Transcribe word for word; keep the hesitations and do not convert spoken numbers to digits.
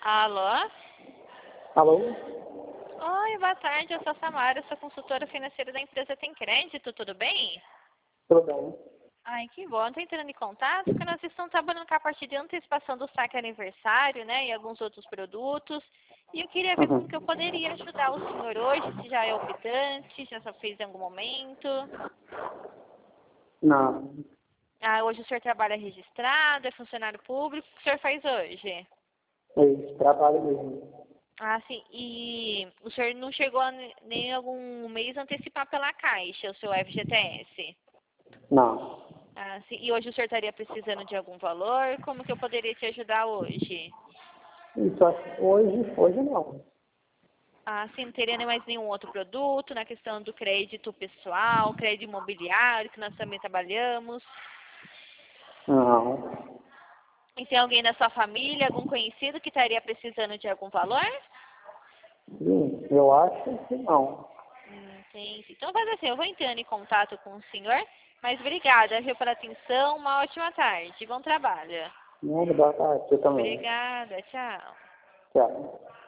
Alô? Alô? Oi, boa tarde, eu sou a Samara, eu sou consultora financeira da empresa Tem Crédito, tudo bem? Tudo bem? Ai, que bom, estou entrando em contato porque nós estamos trabalhando com a parte de antecipação do saque aniversário, né, e alguns outros produtos. E eu queria ver como que eu Uhum. poderia ajudar o senhor hoje, se já é optante, se já fez em algum momento. Não. Ah, hoje o senhor trabalha registrado, é funcionário público, o que o senhor faz hoje? É trabalho mesmo. Ah, sim. E o senhor não chegou a ne- nem algum mês antecipar pela Caixa o seu F G T S? Não. Ah, sim. E hoje o senhor estaria precisando de algum valor? Como que eu poderia te ajudar hoje? Isso acho- hoje, hoje não. Ah, sim. Não teria nem mais nenhum outro produto na questão do crédito pessoal, crédito imobiliário, que nós também trabalhamos. Não. E tem alguém da sua família, algum conhecido que estaria precisando de algum valor? Sim, eu acho que não. Hum, entendi. Então, faz assim, eu vou entrando em contato com o senhor, mas obrigada, viu, pela atenção, uma ótima tarde, bom trabalho. Não, boa tarde, eu também. Obrigada, tchau. Tchau.